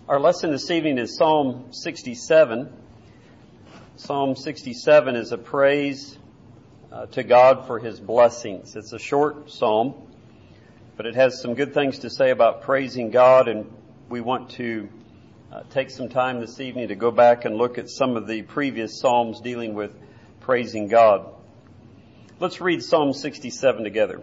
Our lesson this evening is Psalm 67. Psalm 67 is a praise to God for His blessings. It's a short psalm, but it has some good things to say about praising God, and we want to take some time this evening to go back and look at some of the previous psalms dealing with praising God. Let's read Psalm 67 together.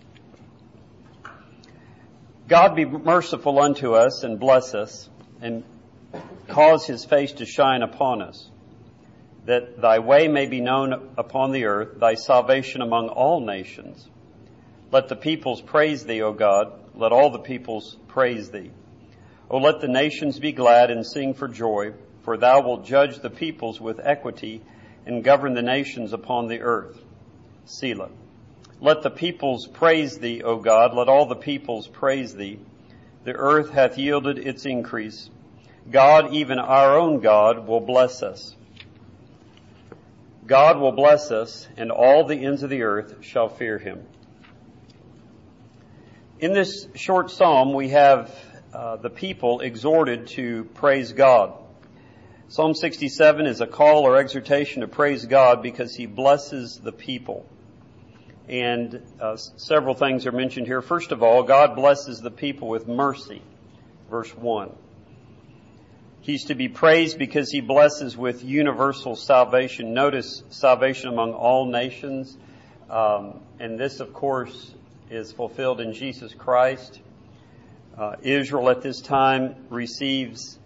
God be merciful unto us and bless us, and cause His face to shine upon us, that Thy way may be known upon the earth, Thy salvation among all nations. Let the peoples praise Thee, O God. Let all the peoples praise Thee. O let the nations be glad and sing for joy, for Thou wilt judge the peoples with equity and govern the nations upon the earth. Selah. Let the peoples praise Thee, O God. Let all the peoples praise Thee. The earth hath yielded its increase. God, even our own God, will bless us. God will bless us, and all the ends of the earth shall fear Him. In this short psalm, we have the people exhorted to praise God. Psalm 67 is a call or exhortation to praise God because He blesses the people. And several things are mentioned here. First of all, God blesses the people with mercy. Verse 1. He's to be praised because He blesses with universal salvation. Notice salvation among all nations. And this, of course, is fulfilled in Jesus Christ. Israel at this time receives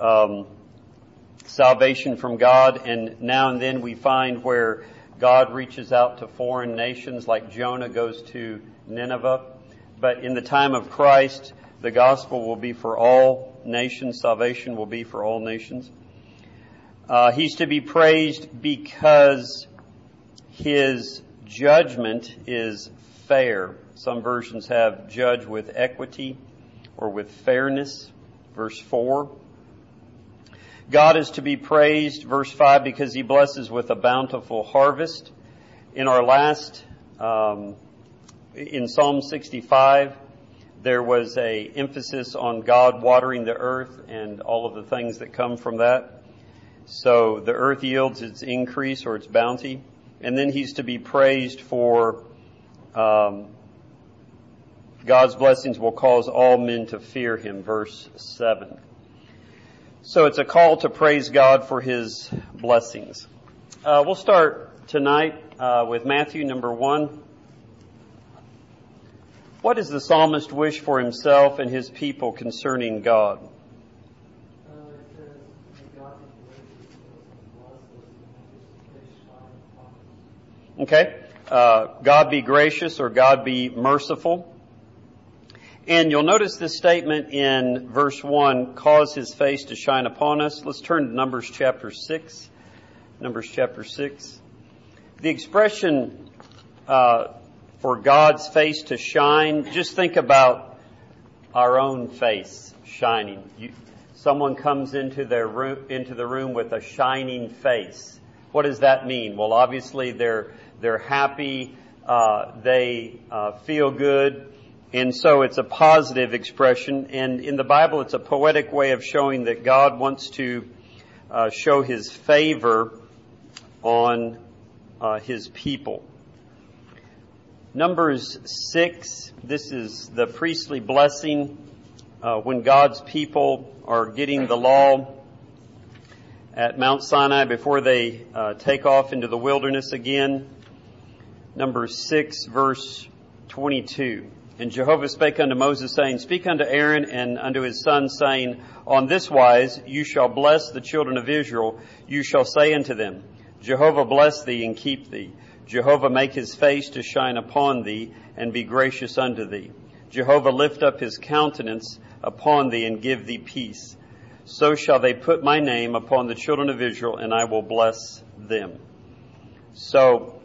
salvation from God. And now and then we find where God reaches out to foreign nations, like Jonah goes to Nineveh. But in the time of Christ, the gospel will be for all nations. Salvation will be for all nations. He's to be praised because His judgment is fair. Some versions have judge with equity or with fairness. Verse 4. God is to be praised, verse 5, because He blesses with a bountiful harvest. In our last, in Psalm 65, there was a emphasis on God watering the earth and all of the things that come from that. So the earth yields its increase or its bounty. And then He's to be praised for God's blessings will cause all men to fear Him, verse 7. So it's a call to praise God for His blessings. We'll start tonight with Matthew number 1. What does the psalmist wish for himself and his people concerning God? Okay. God be gracious or God be merciful. And you'll notice this statement in verse 1, cause His face to shine upon us. Let's turn to Numbers chapter 6. Numbers chapter 6. The expression for God's face to shine, just think about our own face shining. Someone comes into the room with a shining face. What does that mean? Well, obviously they're happy, they feel good. And so it's a positive expression. And in the Bible, it's a poetic way of showing that God wants to show His favor on His people. Numbers 6, this is the priestly blessing when God's people are getting the law at Mount Sinai before they take off into the wilderness again. Numbers 6, verse 22. And Jehovah spake unto Moses, saying, Speak unto Aaron and unto his sons, saying, On this wise you shall bless the children of Israel. You shall say unto them, Jehovah bless thee and keep thee. Jehovah make His face to shine upon thee and be gracious unto thee. Jehovah lift up His countenance upon thee and give thee peace. So shall they put my name upon the children of Israel, and I will bless them. So,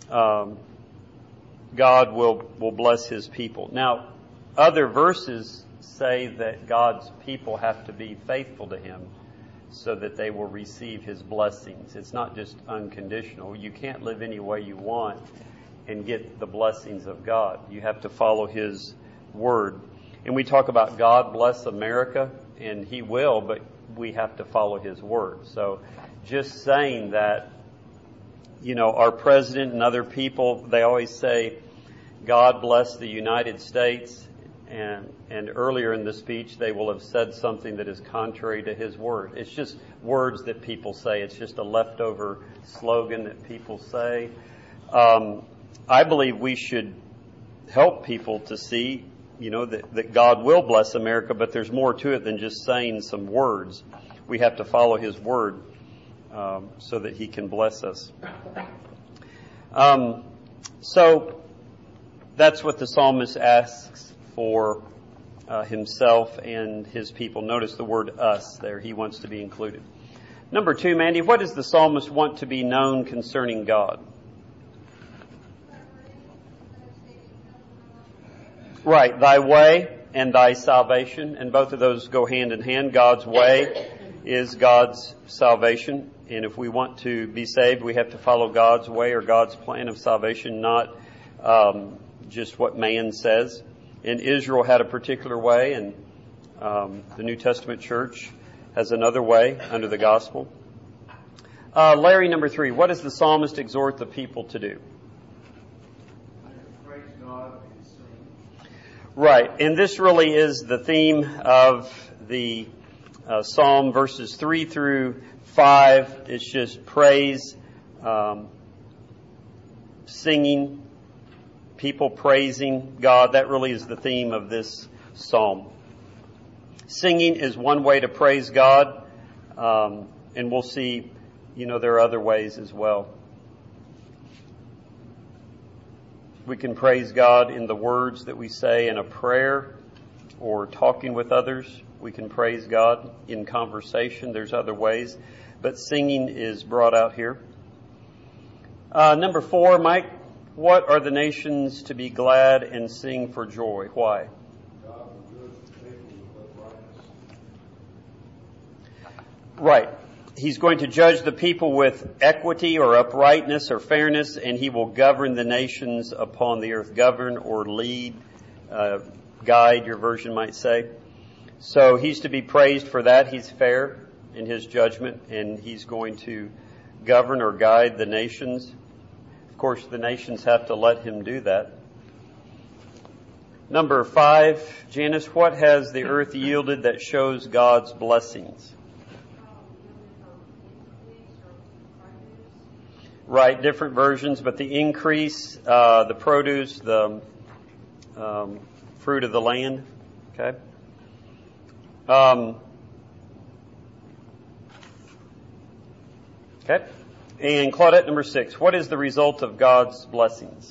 God will bless His people. Now, other verses say that God's people have to be faithful to Him so that they will receive His blessings. It's not just unconditional. You can't live any way you want and get the blessings of God. You have to follow His word. And we talk about God bless America. and He will, but we have to follow His word. So just saying that, our president and other people, they always say, God bless the United States, and earlier in the speech they will have said something that is contrary to His word. It's just words that people say. It's just a leftover slogan that people say. I believe we should help people to see, that God will bless America, but there's more to it than just saying some words. We have to follow His word so that He can bless us. So that's what the psalmist asks for himself and his people. Notice the word us there. He wants to be included. Number 2, Mandy, what does the psalmist want to be known concerning God? Right, thy way and thy salvation, and both of those go hand in hand. God's way is God's salvation, and if we want to be saved, we have to follow God's way or God's plan of salvation, not just what man says. And Israel had a particular way, and the New Testament church has another way under the gospel. Larry, number 3, what does the psalmist exhort the people to do? Praise God and sing. Right, and this really is the theme of the psalm, verses 3 through 5. It's just praise, singing, people praising God. That really is the theme of this psalm. Singing is one way to praise God, and we'll see, there are other ways as well. We can praise God in the words that we say in a prayer or talking with others. We can praise God in conversation. There's other ways, but singing is brought out here. Number 4, Mike, what are the nations to be glad and sing for joy? Why? God will judge the people with uprightness. Right. He's going to judge the people with equity or uprightness or fairness, and He will govern the nations upon the earth. Govern or lead, guide, your version might say. So He's to be praised for that. He's fair in His judgment, and He's going to govern or guide the nations. Of course, the nations have to let Him do that. Number 5, Janice, what has the earth yielded that shows God's blessings? Right, different versions, but the increase, the produce, the fruit of the land. Okay. Okay. And Claudette, number 6, what is the result of God's blessings?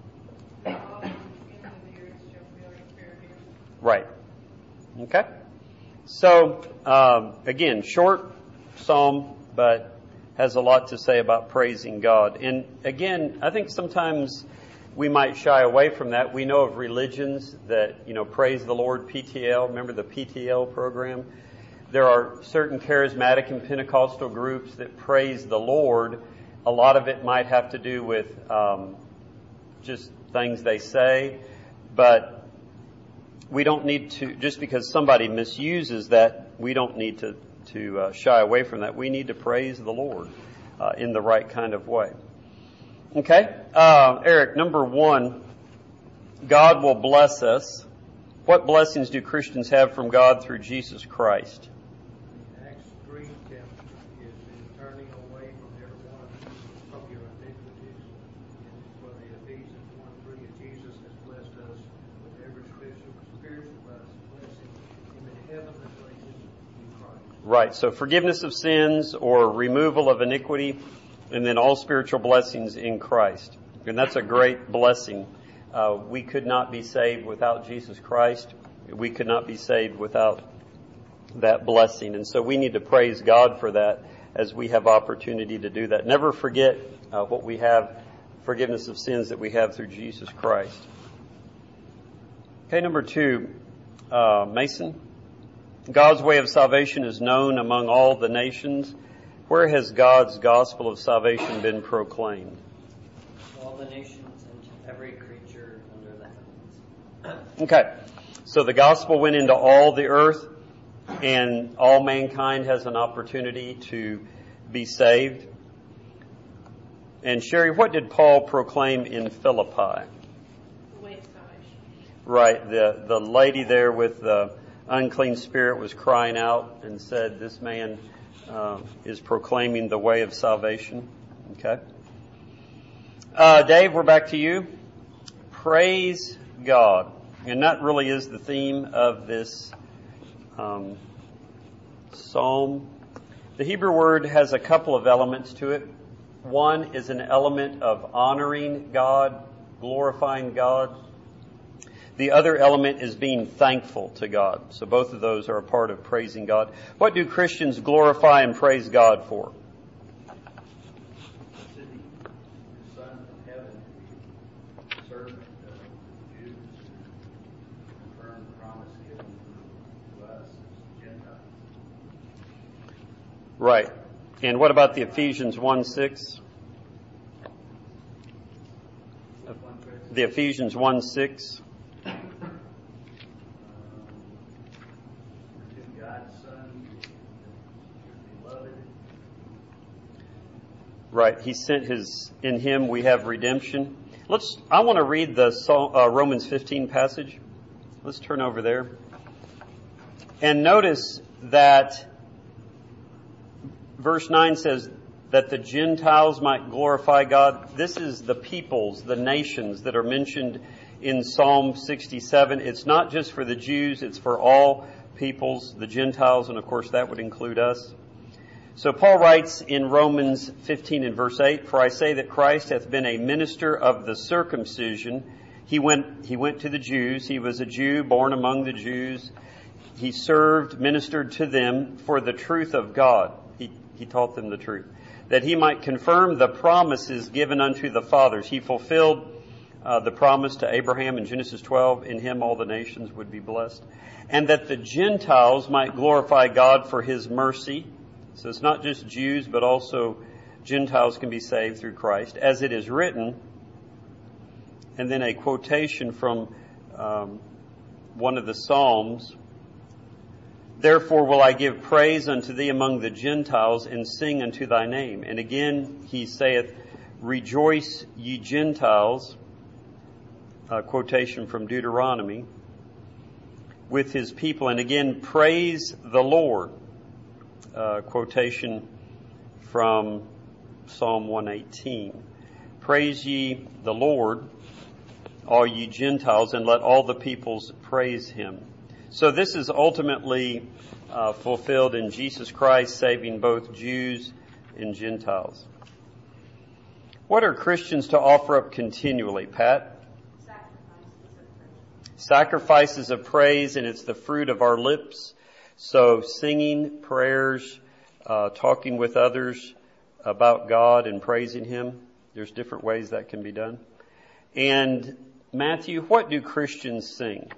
Right. Okay. So, again, short psalm, but has a lot to say about praising God. And again, I think sometimes we might shy away from that. We know of religions that, praise the Lord, PTL. Remember the PTL program? There are certain charismatic and Pentecostal groups that praise the Lord. A lot of it might have to do with just things they say, but we don't need to, just because somebody misuses that, we don't need to shy away from that. We need to praise the Lord in the right kind of way. Okay, Eric, number 1, God will bless us. What blessings do Christians have from God through Jesus Christ? Acts 3 is in turning away from every one of your iniquities. And for the Ephesians 1:3, Jesus has blessed us with every spiritual blessing in the heavenly places in Christ. Right, so forgiveness of sins or removal of iniquity, and then all spiritual blessings in Christ. And that's a great blessing. We could not be saved without Jesus Christ. We could not be saved without that blessing. And so we need to praise God for that as we have opportunity to do that. Never forget what we have, forgiveness of sins that we have through Jesus Christ. Okay, number 2, Mason. God's way of salvation is known among all the nations. Where has God's gospel of salvation been proclaimed? All the nations and to every creature under the heavens. Okay, so the gospel went into all the earth. and all mankind has an opportunity to be saved. And Sherry, what did Paul proclaim in Philippi? The way of salvation. Right, the lady there with the unclean spirit was crying out and said, this man is proclaiming the way of salvation. Okay. Dave, we're back to you. Praise God. And that really is the theme of this psalm. The Hebrew word has a couple of elements to it. One is an element of honoring God, glorifying God. The other element is being thankful to God. So both of those are a part of praising God. What do Christians glorify and praise God for? Right. And what about the Ephesians 1:6? The Ephesians 1:6. Right. He sent in him we have redemption. I want to read the Romans 15 passage. Let's turn over there. And notice that verse 9 says that the Gentiles might glorify God. This is the peoples, the nations that are mentioned in Psalm 67. It's not just for the Jews, it's for all peoples, the Gentiles, and of course that would include us. So Paul writes in Romans 15 and verse 8, "For I say that Christ hath been a minister of the circumcision." He went to the Jews. He was a Jew born among the Jews. He served, ministered to them for the truth of God. He taught them the truth, that he might confirm the promises given unto the fathers. He fulfilled the promise to Abraham in Genesis 12, in him all the nations would be blessed. And that the Gentiles might glorify God for his mercy. So it's not just Jews, but also Gentiles can be saved through Christ, as it is written. And then a quotation from one of the Psalms. "Therefore will I give praise unto thee among the Gentiles, and sing unto thy name." And again he saith, "Rejoice, ye Gentiles," a quotation from Deuteronomy, "with his people." And again, "Praise the Lord," quotation from Psalm 118. "Praise ye the Lord, all ye Gentiles, and let all the peoples praise him." So this is ultimately fulfilled in Jesus Christ, saving both Jews and Gentiles. What are Christians to offer up continually, Pat? Sacrifices of praise, and it's the fruit of our lips. So singing, prayers, talking with others about God and praising him. There's different ways that can be done. And Matthew, what do Christians sing?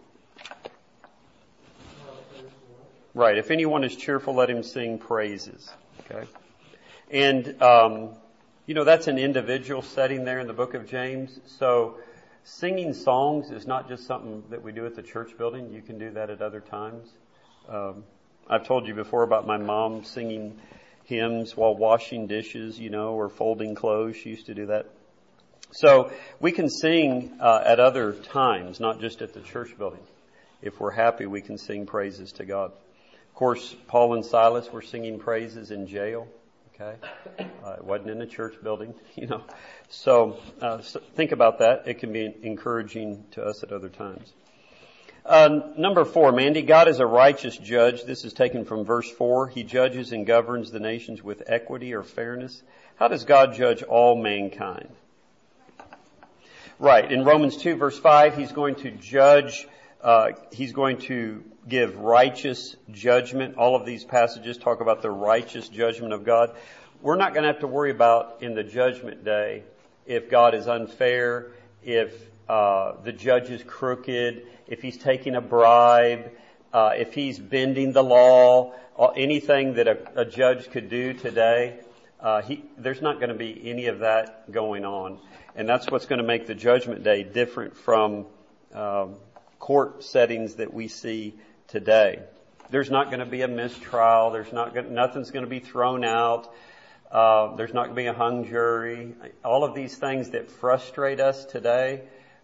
Right. If anyone is cheerful, let him sing praises. Okay. And, that's an individual setting there in the book of James. So singing songs is not just something that we do at the church building. You can do that at other times. I've told you before about my mom singing hymns while washing dishes, or folding clothes. She used to do that. So we can sing at other times, not just at the church building. If we're happy, we can sing praises to God. Of course, Paul and Silas were singing praises in jail. Okay, it wasn't in a church building, So think about that. It can be encouraging to us at other times. Number 4, Mandy, God is a righteous judge. This is taken from verse 4. He judges and governs the nations with equity or fairness. How does God judge all mankind? Right. In Romans 2, verse 5, he's going to judge. He's going to give righteous judgment. All of these passages talk about the righteous judgment of God. We're not going to have to worry about in the judgment day if God is unfair, if the judge is crooked, if he's taking a bribe, if he's bending the law, anything that a judge could do today. There's not going to be any of that going on. And that's what's going to make the judgment day different from court settings that we see today. There's not going to be a mistrial. Nothing's going to be thrown out. There's not going to be a hung jury. All of these things that frustrate us today,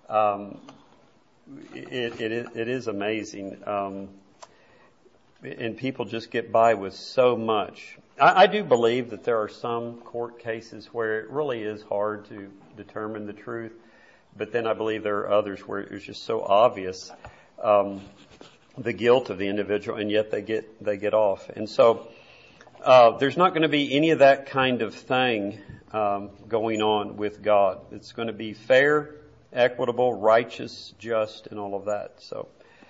it is amazing. And people just get by with so much. I do believe that there are some court cases where it really is hard to determine the truth. But then I believe there are others where it's just so obvious the guilt of the individual, and yet they get off. And so there's not going to be any of that kind of thing going on with God. It's going to be fair, equitable, righteous, just, and all of that. So,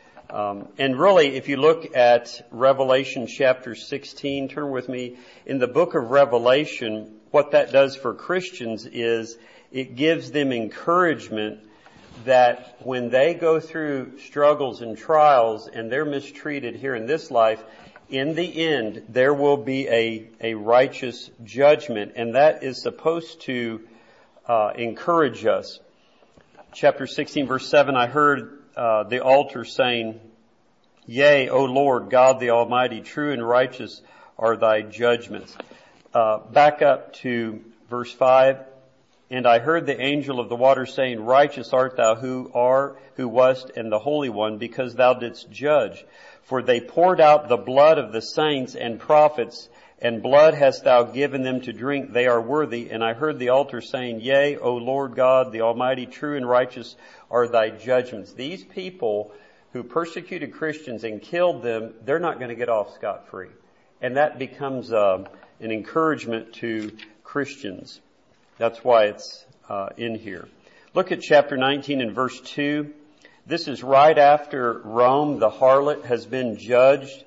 and really, if you look at Revelation chapter 16, turn with me. In the book of Revelation, what that does for Christians is it gives them encouragement that when they go through struggles and trials and they're mistreated here in this life, in the end, there will be a righteous judgment, and that is supposed to encourage us. Chapter 16, verse 7, I heard the altar saying, Yea, O Lord, God the Almighty, true and righteous are thy judgments. Back up to verse 5. And I heard the angel of the water saying, Righteous art thou who wast, and the Holy One, because thou didst judge. For they poured out the blood of the saints and prophets, and blood hast thou given them to drink. They are worthy. And I heard the altar saying, Yea, O Lord God, the Almighty, true and righteous are thy judgments. These people who persecuted Christians and killed them, they're not going to get off scot-free. And that becomes an encouragement to Christians. That's why it's in here. Look at chapter 19 and verse 2. This is right after Rome, the harlot, has been judged.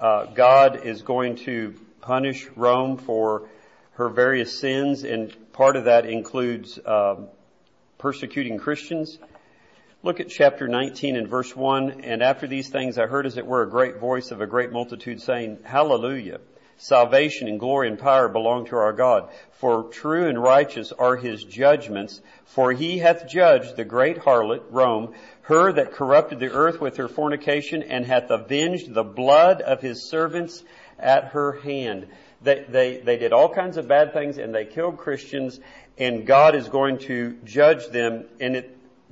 God is going to punish Rome for her various sins, and part of that includes persecuting Christians. Look at chapter 19 and verse 1. And after these things I heard as it were a great voice of a great multitude saying, Hallelujah! Salvation and glory and power belong to our God. For true and righteous are his judgments. For he hath judged the great harlot, Rome, her that corrupted the earth with her fornication, and hath avenged the blood of his servants at her hand. They did all kinds of bad things, and they killed Christians, and God is going to judge them. And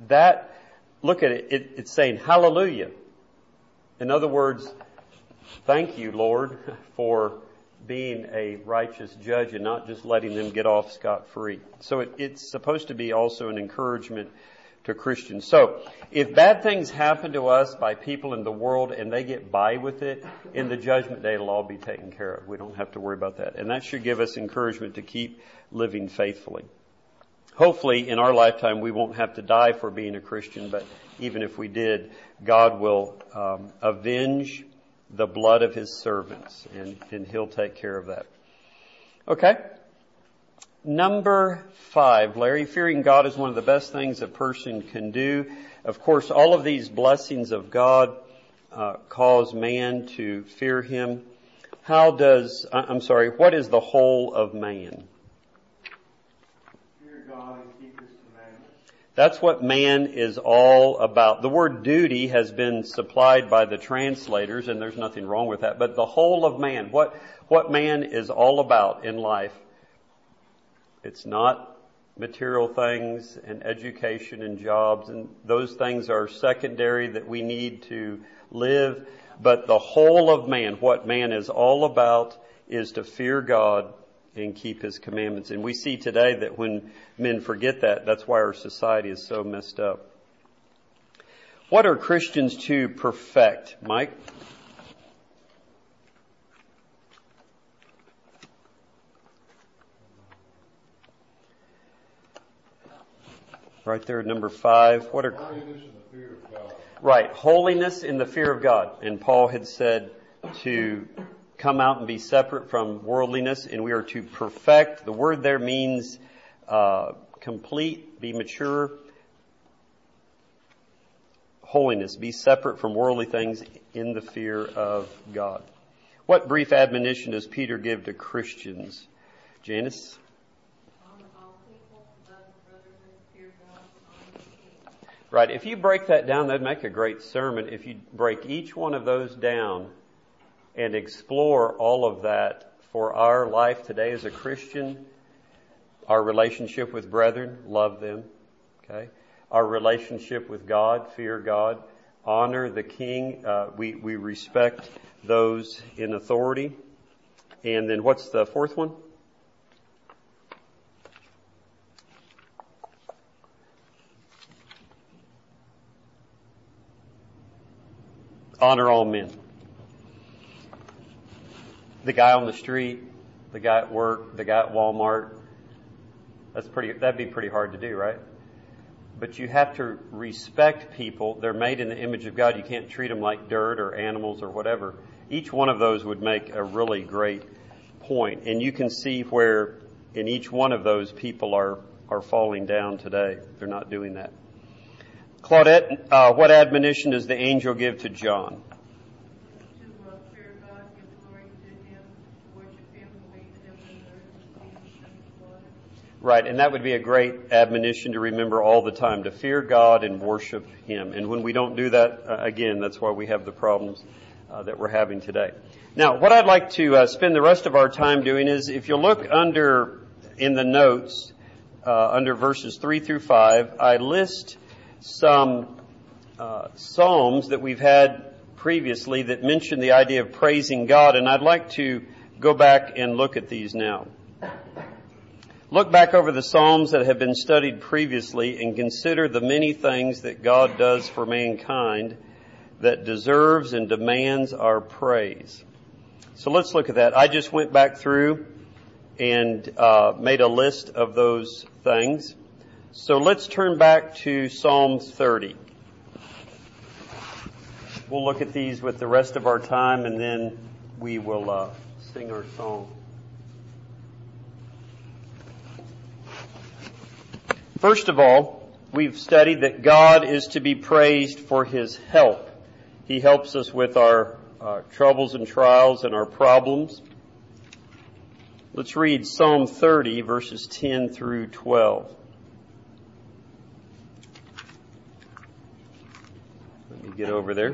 look at it, it's saying, Hallelujah. In other words, thank you, Lord, for being a righteous judge and not just letting them get off scot-free. So it's supposed to be also an encouragement to Christians. So if bad things happen to us by people in the world and they get by with it, in the judgment day it'll all be taken care of. We don't have to worry about that. And that should give us encouragement to keep living faithfully. Hopefully in our lifetime we won't have to die for being a Christian, but even if we did, God will avenge the blood of his servants, and he'll take care of that. Okay. Number 5, Larry, fearing God is one of the best things a person can do. Of course, all of these blessings of God cause man to fear him. What is the whole of man? Fear God and keep his commandments. That's what man is all about. The word duty has been supplied by the translators, and there's nothing wrong with that. But the whole of man, what man is all about in life, it's not material things and education and jobs, and those things are secondary that we need to live. But the whole of man, what man is all about, is to fear God and keep his commandments. And we see today that when men forget that, that's why our society is so messed up. What are Christians to perfect, Mike? Right there at number 5. What are holiness and the fear of God? Right, holiness in the fear of God. And Paul had said to come out and be separate from worldliness, and we are to perfect. The word there means complete, be mature. Holiness, be separate from worldly things in the fear of God. What brief admonition does Peter give to Christians? Janice? Right, if you break that down, that'd make a great sermon. If you break each one of those down and explore all of that for our life today as a Christian. Our relationship with brethren, love them. Okay. Our relationship with God, fear God, honor the king. We respect those in authority. And then what's the fourth one? Honor all men. The guy on the street, the guy at work, the guy at Walmart. That'd be pretty hard to do, right? But you have to respect people. They're made in the image of God. You can't treat them like dirt or animals or whatever. Each one of those would make a really great point. And you can see where in each one of those people are falling down today. They're not doing that. Claudette, what admonition does the angel give to John? To fear God, give glory to Him, worship Him, believe Him, and earth, peace, and water. Right, and that would be a great admonition to remember all the time, to fear God and worship Him. And when we don't do that, again, that's why we have the problems that we're having today. Now, what I'd like to spend the rest of our time doing is, if you look in the notes, under verses 3 through 5, I list some psalms that we've had previously that mention the idea of praising God, and I'd like to go back and look at these now. Look back over the psalms that have been studied previously and consider the many things that God does for mankind that deserves and demands our praise. So let's look at that. I just went back through and made a list of those things. So let's turn back to Psalm 30. We'll look at these with the rest of our time, and then we will sing our song. First of all, we've studied that God is to be praised for His help. He helps us with our troubles and trials and our problems. Let's read Psalm 30, verses 10 through 12. Let me get over there.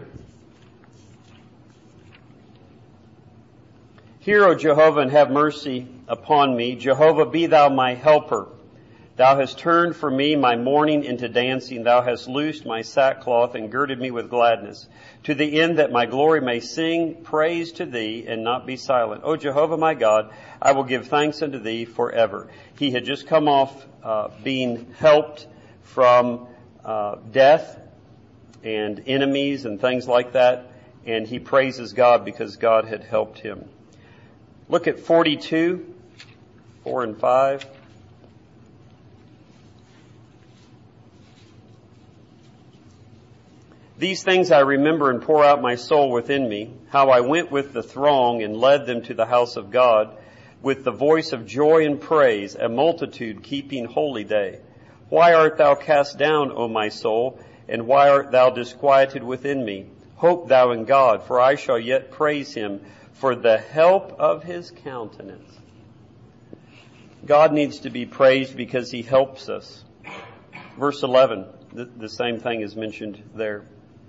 Hear, O Jehovah, and have mercy upon me. Jehovah, be Thou my helper. Thou hast turned for me my mourning into dancing. Thou hast loosed my sackcloth and girded me with gladness, to the end that my glory may sing praise to Thee and not be silent. O Jehovah my God, I will give thanks unto Thee forever. He had just come off being helped from death and enemies and things like that, and he praises God because God had helped him. Look at 42, 4 and 5. These things I remember and pour out my soul within me, how I went with the throng and led them to the house of God, with the voice of joy and praise, a multitude keeping holy day. Why art thou cast down, O my soul, and why art thou disquieted within me? Hope thou in God, for I shall yet praise Him for the help of His countenance. God needs to be praised because He helps us. Verse 11, the same thing is mentioned there.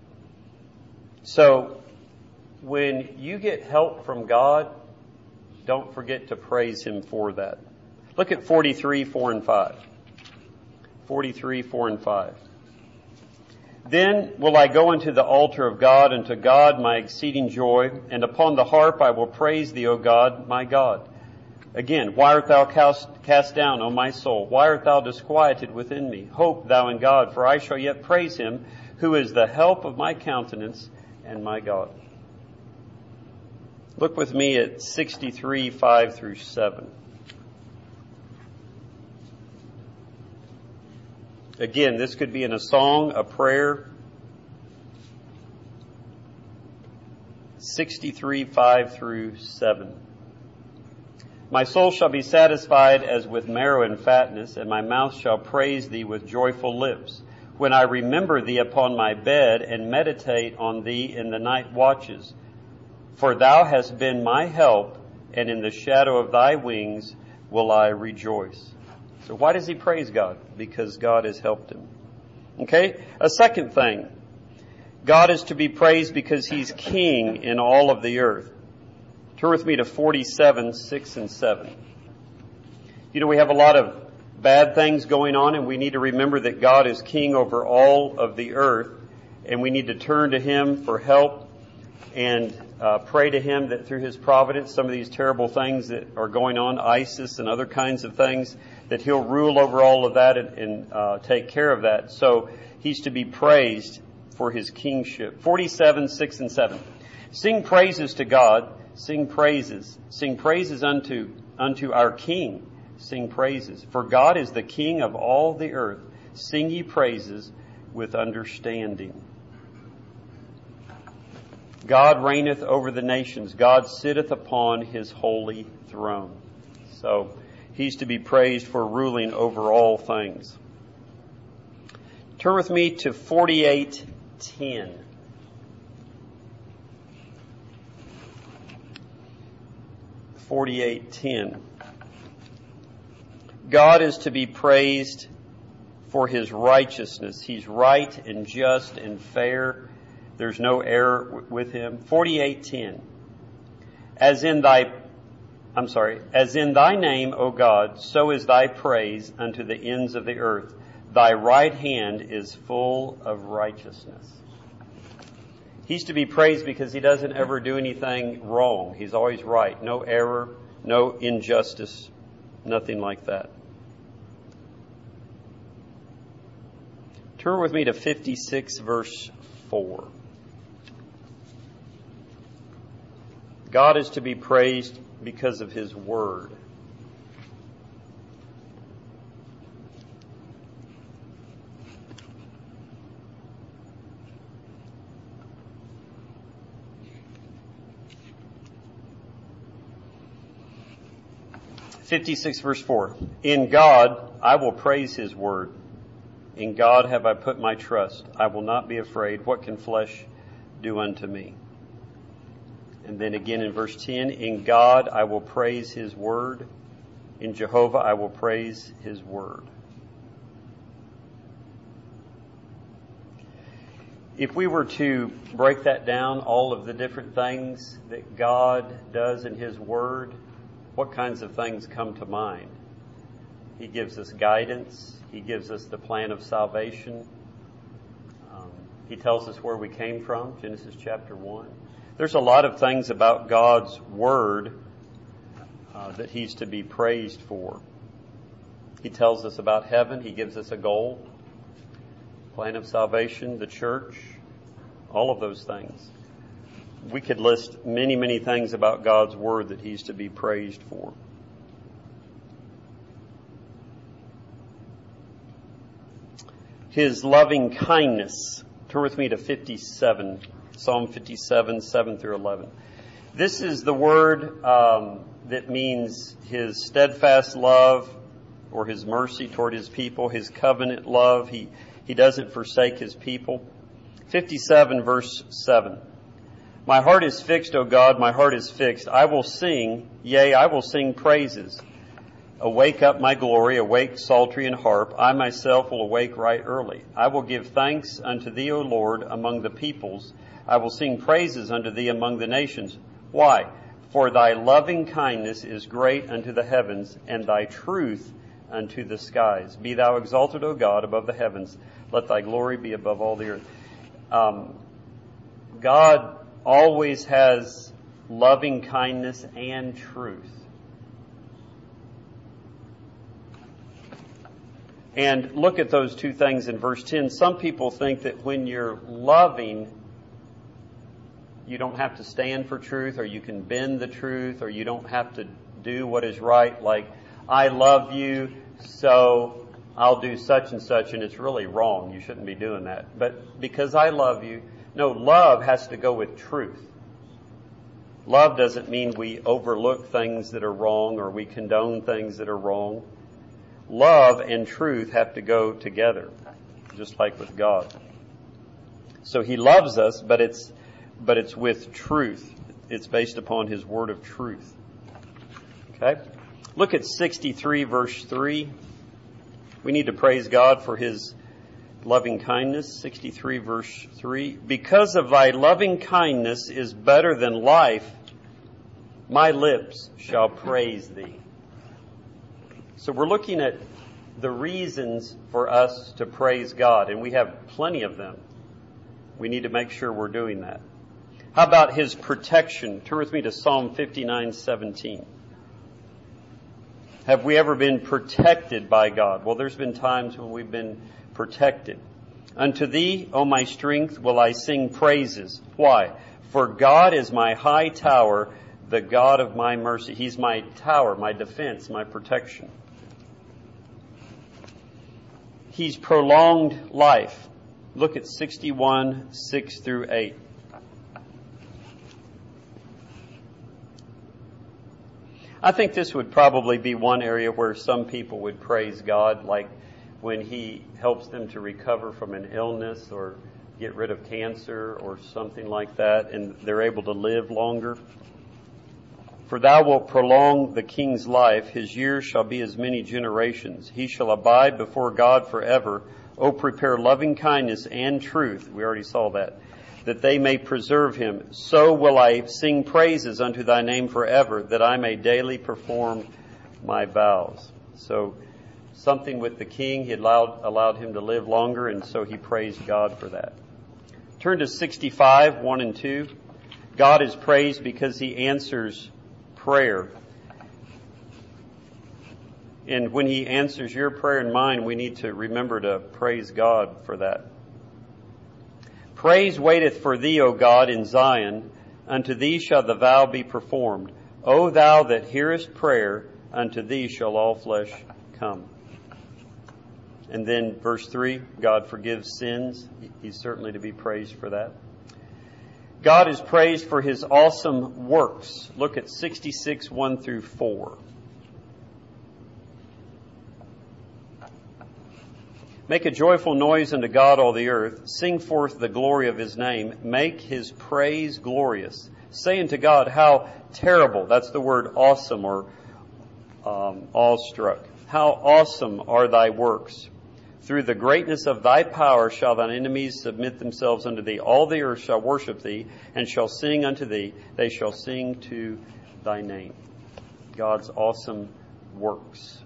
So, when you get help from God, don't forget to praise Him for that. Look at 43, 4 and 5. 43, 4 and 5. Then will I go into the altar of God, and to God my exceeding joy, and upon the harp I will praise Thee, O God, my God. Again, why art thou cast down, O my soul? Why art thou disquieted within me? Hope thou in God, for I shall yet praise Him, who is the help of my countenance and my God. Look with me at 63, 5 through 7. Again, this could be in a song, a prayer. 63, 5 through 7. My soul shall be satisfied as with marrow and fatness, and my mouth shall praise Thee with joyful lips. When I remember Thee upon my bed and meditate on Thee in the night watches. For Thou hast been my help, and in the shadow of Thy wings will I rejoice. So why does he praise God? Because God has helped him. Okay? A second thing. God is to be praised because He's king in all of the earth. Turn with me to 47, 6 and 7. You know, we have a lot of bad things going on, and we need to remember that God is king over all of the earth, and we need to turn to Him for help and pray to Him that through His providence, some of these terrible things that are going on, ISIS and other kinds of things, that He'll rule over all of that and take care of that. So He's to be praised for His kingship. 47, 6 and 7. Sing praises to God. Sing praises. Sing praises unto our King. Sing praises. For God is the King of all the earth. Sing ye praises with understanding. God reigneth over the nations. God sitteth upon His holy throne. So He's to be praised for ruling over all things. Turn with me to 48:10. 48:10. God is to be praised for His righteousness. He's right and just and fair. There's no error with Him. 48:10. As in thy name, O God, so is thy praise unto the ends of the earth. Thy right hand is full of righteousness. He's to be praised because He doesn't ever do anything wrong. He's always right. No error, no injustice, nothing like that. Turn with me to 56 verse 4. God is to be praised because of His word. (56 verse 4). In God I will praise His word. In God have I put my trust. I will not be afraid. What can flesh do unto me? And then again in verse 10, in God I will praise His word. In Jehovah I will praise His word. If we were to break that down, all of the different things that God does in His word, what kinds of things come to mind? He gives us guidance. He gives us the plan of salvation. He tells us where we came from, Genesis chapter 1. There's a lot of things about God's word that He's to be praised for. He tells us about heaven. He gives us a goal, plan of salvation, the church, all of those things. We could list many, many things about God's word that He's to be praised for. His loving kindness. Turn with me to 57. Psalm 57, 7 through 11. This is the word that means His steadfast love or His mercy toward His people, His covenant love. He doesn't forsake His people. 57 verse 7. My heart is fixed, O God, my heart is fixed. I will sing, yea, I will sing praises. Awake up my glory, awake psaltery and harp. I myself will awake right early. I will give thanks unto Thee, O Lord, among the peoples. I will sing praises unto Thee among the nations. Why? For Thy loving kindness is great unto the heavens, and Thy truth unto the skies. Be Thou exalted, O God, above the heavens. Let Thy glory be above all the earth. God always has loving kindness and truth. And look at those two things in verse 10. Some people think that when you're loving, you don't have to stand for truth, or you can bend the truth, or you don't have to do what is right. Like, I love you, so I'll do such and such, and it's really wrong. You shouldn't be doing that. But because I love you, no, love has to go with truth. Love doesn't mean we overlook things that are wrong or we condone things that are wrong. Love and truth have to go together, just like with God. So He loves us, but it's with truth. It's based upon His word of truth. Okay? Look at 63 verse 3. We need to praise God for His loving kindness. 63 verse 3. Because of Thy loving kindness is better than life, My lips shall praise thee. So we're looking at the reasons for us to praise God, and we have plenty of them. We need to make sure we're doing that. How about His protection? Turn with me to Psalm 59:17. Have we ever been protected by God? Well, there's been times when we've been protected. Unto Thee, O my strength, will I sing praises. Why? For God is my high tower, the God of my mercy. He's my tower, my defense, my protection. He's prolonged life. Look at 61:6-8. I think this would probably be one area where some people would praise God, like when He helps them to recover from an illness or get rid of cancer or something like that, and they're able to live longer. For Thou wilt prolong the king's life. His years shall be as many generations. He shall abide before God forever. O prepare loving kindness and truth. We already saw that they may preserve him. So will I sing praises unto Thy name forever, that I may daily perform my vows. So something with the king, He allowed him to live longer, and so he praised God for that. Turn to 65:1-2. God is praised because He answers prayer. And when He answers your prayer and mine, we need to remember to praise God for that. Praise waiteth for Thee, O God, in Zion. Unto Thee shall the vow be performed. O Thou that hearest prayer, unto Thee shall all flesh come. And then verse 3, God forgives sins. He's certainly to be praised for that. God is praised for His awesome works. Look at 66:1-4. Make a joyful noise unto God, all the earth. Sing forth the glory of His name. Make His praise glorious. Say unto God, how terrible. That's the word awesome or awestruck. How awesome are Thy works. Through the greatness of Thy power shall Thine enemies submit themselves unto Thee. All the earth shall worship Thee and shall sing unto Thee. They shall sing to Thy name. God's awesome works.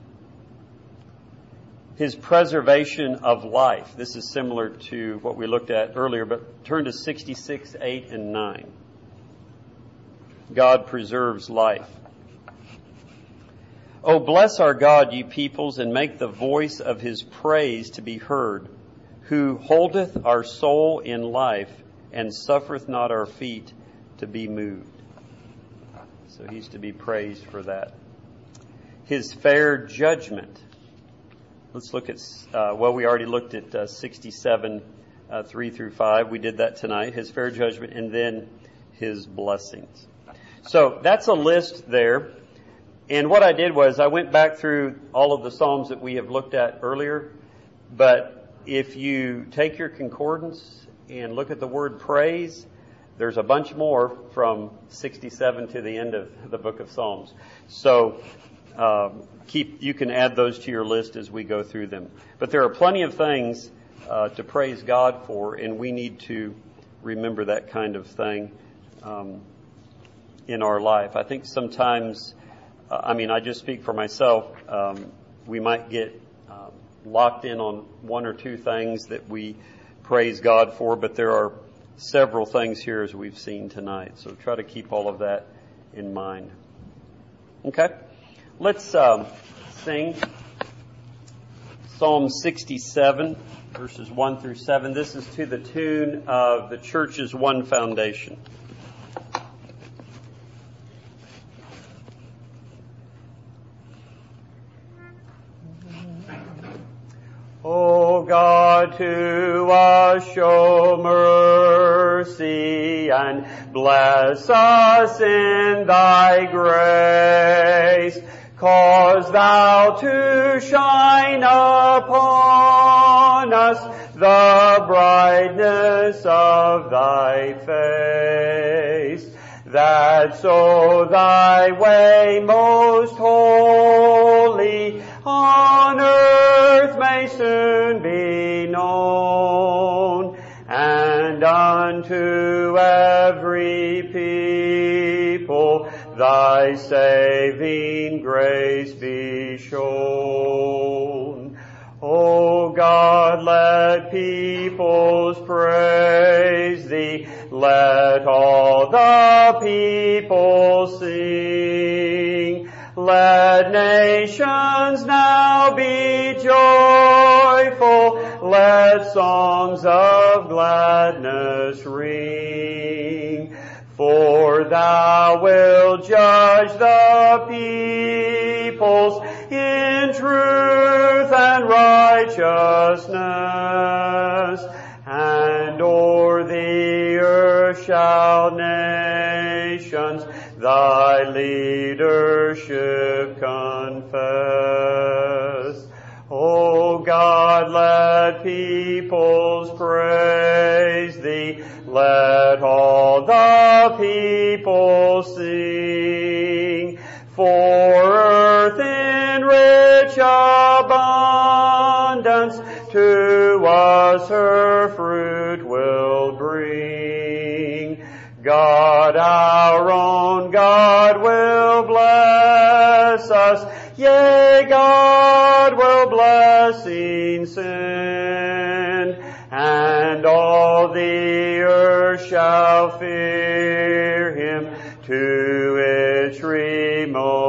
His preservation of life. This is similar to what we looked at earlier, but turn to 66:8-9. God preserves life. O bless our God, ye peoples, and make the voice of His praise to be heard, who holdeth our soul in life, and suffereth not our feet to be moved. So He's to be praised for that. His fair judgment. Let's look at, we already looked at 67, 3-5. We did that tonight. His fair judgment, and then His blessings. So that's a list there. And what I did was I went back through all of the Psalms that we have looked at earlier. But if you take your concordance and look at the word praise, there's a bunch more from 67 to the end of the book of Psalms. So you can add those to your list as we go through them. But there are plenty of things to praise God for, and we need to remember that kind of thing in our life. I think sometimes, I just speak for myself, we might get locked in on one or two things that we praise God for, but there are several things here as we've seen tonight. So try to keep all of that in mind. Okay? Let's sing Psalm 67, verses 1-7. This is to the tune of the church's one foundation. O God, to us show mercy and bless us in Thy grace. Cause Thou to shine upon us the brightness of Thy face, that so Thy way most holy on earth may soon be known, and unto every people Thy saving grace be shown. O God, let peoples praise Thee. Let all the people sing. Let nations now be joyful. Let songs of gladness ring. For Thou wilt judge the peoples in truth and righteousness, and o'er the earth shall nations Thy leadership confess. O God, let peoples praise Thee. Let all the people sing. For earth in rich abundance to us her fruit will bring. God, our own God, will bless us. Yea, God will blessing send, and all the earth shall fear Him to its remote